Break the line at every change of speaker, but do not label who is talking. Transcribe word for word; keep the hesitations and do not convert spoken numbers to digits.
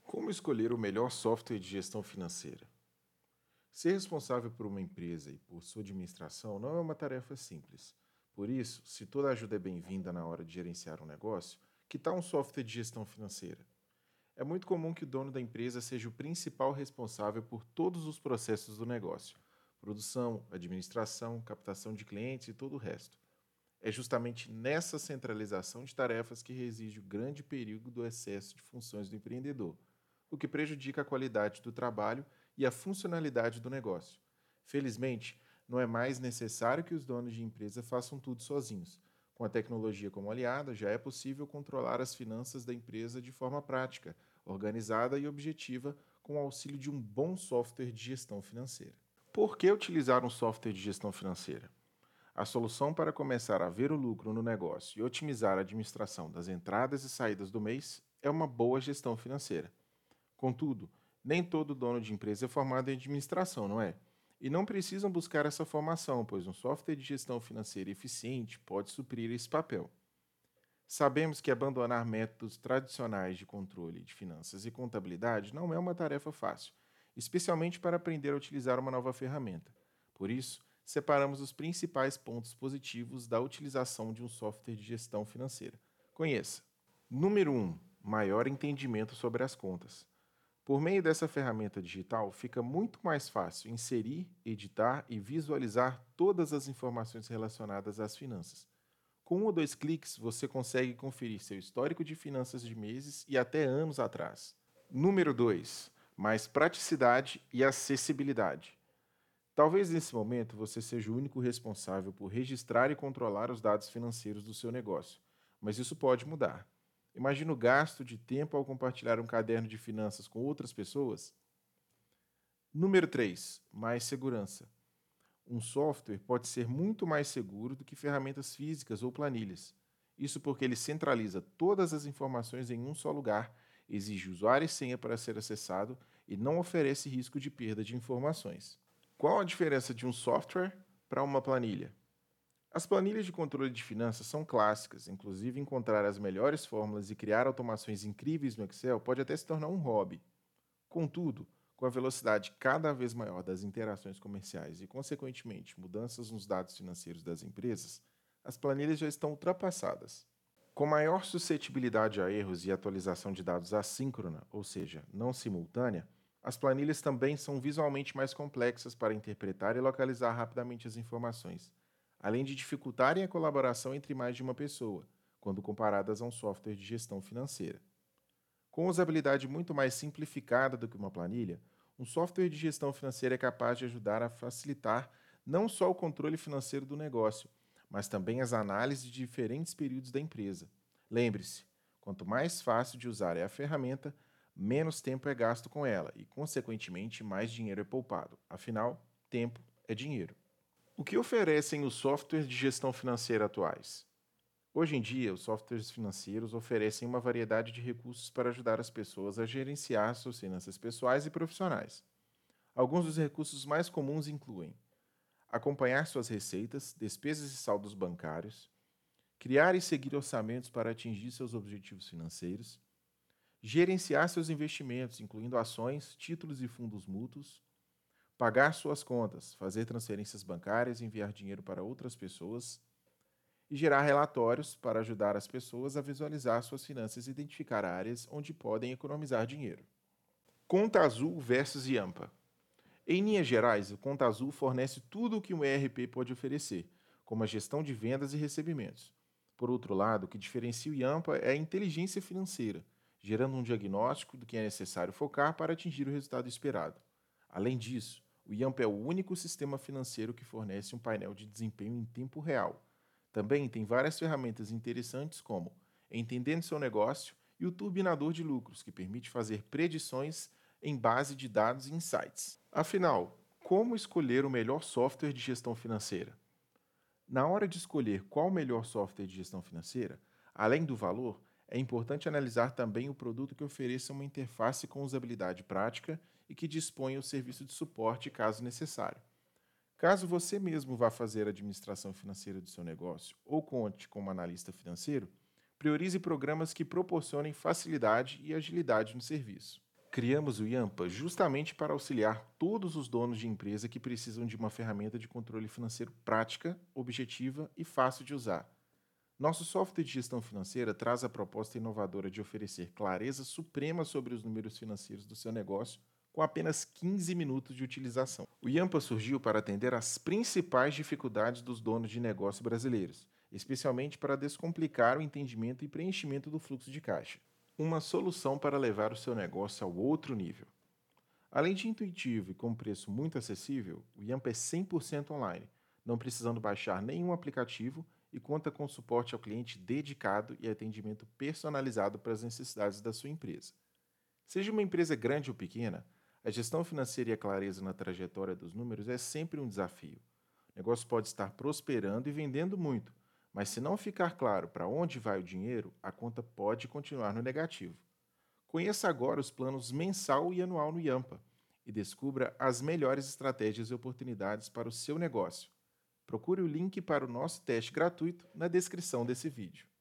Como escolher o melhor software de gestão financeira? Ser responsável por uma empresa e por sua administração não é uma tarefa simples. Por isso, se toda ajuda é bem-vinda na hora de gerenciar um negócio, que tal um software de gestão financeira? É muito comum que o dono da empresa seja o principal responsável por todos os processos do negócio: produção, administração, captação de clientes e todo o resto. É justamente nessa centralização de tarefas que reside o grande perigo do excesso de funções do empreendedor, o que prejudica a qualidade do trabalho e a funcionalidade do negócio. Felizmente, não é mais necessário que os donos de empresa façam tudo sozinhos. Com a tecnologia como aliada, já é possível controlar as finanças da empresa de forma prática, organizada e objetiva, com o auxílio de um bom software de gestão financeira. Por que utilizar um software de gestão financeira? A solução para começar a ver o lucro no negócio e otimizar a administração das entradas e saídas do mês é uma boa gestão financeira. Contudo, nem todo dono de empresa é formado em administração, não é? E não precisam buscar essa formação, pois um software de gestão financeira eficiente pode suprir esse papel. Sabemos que abandonar métodos tradicionais de controle de finanças e contabilidade não é uma tarefa fácil, especialmente para aprender a utilizar uma nova ferramenta. Por isso, separamos os principais pontos positivos da utilização de um software de gestão financeira. Conheça. Número um: Maior entendimento sobre as contas. Por meio dessa ferramenta digital, fica muito mais fácil inserir, editar e visualizar todas as informações relacionadas às finanças. Com um ou dois cliques, você consegue conferir seu histórico de finanças de meses e até anos atrás. Número dois: Mais praticidade e acessibilidade. Talvez nesse momento você seja o único responsável por registrar e controlar os dados financeiros do seu negócio, mas isso pode mudar. Imagina o gasto de tempo ao compartilhar um caderno de finanças com outras pessoas. Número três: Mais segurança. Um software pode ser muito mais seguro do que ferramentas físicas ou planilhas. Isso porque ele centraliza todas as informações em um só lugar, exige usuário e senha para ser acessado e não oferece risco de perda de informações. Qual a diferença de um software para uma planilha? As planilhas de controle de finanças são clássicas, inclusive encontrar as melhores fórmulas e criar automações incríveis no Excel pode até se tornar um hobby. Contudo, com a velocidade cada vez maior das interações comerciais e, consequentemente, mudanças nos dados financeiros das empresas, as planilhas já estão ultrapassadas. Com maior suscetibilidade a erros e atualização de dados assíncrona, ou seja, não simultânea, as planilhas também são visualmente mais complexas para interpretar e localizar rapidamente as informações, além de dificultarem a colaboração entre mais de uma pessoa, quando comparadas a um software de gestão financeira. Com usabilidade muito mais simplificada do que uma planilha, um software de gestão financeira é capaz de ajudar a facilitar não só o controle financeiro do negócio, mas também as análises de diferentes períodos da empresa. Lembre-se, quanto mais fácil de usar é a ferramenta, menos tempo é gasto com ela e, consequentemente, mais dinheiro é poupado. Afinal, tempo é dinheiro. O que oferecem os softwares de gestão financeira atuais? Hoje em dia, os softwares financeiros oferecem uma variedade de recursos para ajudar as pessoas a gerenciar suas finanças pessoais e profissionais. Alguns dos recursos mais comuns incluem acompanhar suas receitas, despesas e saldos bancários, criar e seguir orçamentos para atingir seus objetivos financeiros, gerenciar seus investimentos, incluindo ações, títulos e fundos mútuos, pagar suas contas, fazer transferências bancárias e enviar dinheiro para outras pessoas, e gerar relatórios para ajudar as pessoas a visualizar suas finanças e identificar áreas onde podem economizar dinheiro. Conta Azul versus Yampa. Em linhas gerais, o Conta Azul fornece tudo o que um E R P pode oferecer, como a gestão de vendas e recebimentos. Por outro lado, o que diferencia o Yampa é a inteligência financeira, gerando um diagnóstico do que é necessário focar para atingir o resultado esperado. Além disso, o Yampa é o único sistema financeiro que fornece um painel de desempenho em tempo real. Também tem várias ferramentas interessantes como Entendendo seu negócio e o Turbinador de Lucros, que permite fazer predições em base de dados e insights. Afinal, como escolher o melhor software de gestão financeira? Na hora de escolher qual o melhor software de gestão financeira, além do valor, é importante analisar também o produto que ofereça uma interface com usabilidade prática e que disponha o serviço de suporte caso necessário. Caso você mesmo vá fazer a administração financeira do seu negócio ou conte com um analista financeiro, priorize programas que proporcionem facilidade e agilidade no serviço. Criamos o Yampa justamente para auxiliar todos os donos de empresa que precisam de uma ferramenta de controle financeiro prática, objetiva e fácil de usar. Nosso software de gestão financeira traz a proposta inovadora de oferecer clareza suprema sobre os números financeiros do seu negócio com apenas quinze minutos de utilização. O Yampa surgiu para atender às principais dificuldades dos donos de negócio brasileiros, especialmente para descomplicar o entendimento e preenchimento do fluxo de caixa. Uma solução para levar o seu negócio ao outro nível. Além de intuitivo e com preço muito acessível, o Yampa é cem por cento online, não precisando baixar nenhum aplicativo e conta com suporte ao cliente dedicado e atendimento personalizado para as necessidades da sua empresa. Seja uma empresa grande ou pequena, a gestão financeira e a clareza na trajetória dos números é sempre um desafio. O negócio pode estar prosperando e vendendo muito, mas se não ficar claro para onde vai o dinheiro, a conta pode continuar no negativo. Conheça agora os planos mensal e anual no Yampa e descubra as melhores estratégias e oportunidades para o seu negócio. Procure o link para o nosso teste gratuito na descrição desse vídeo.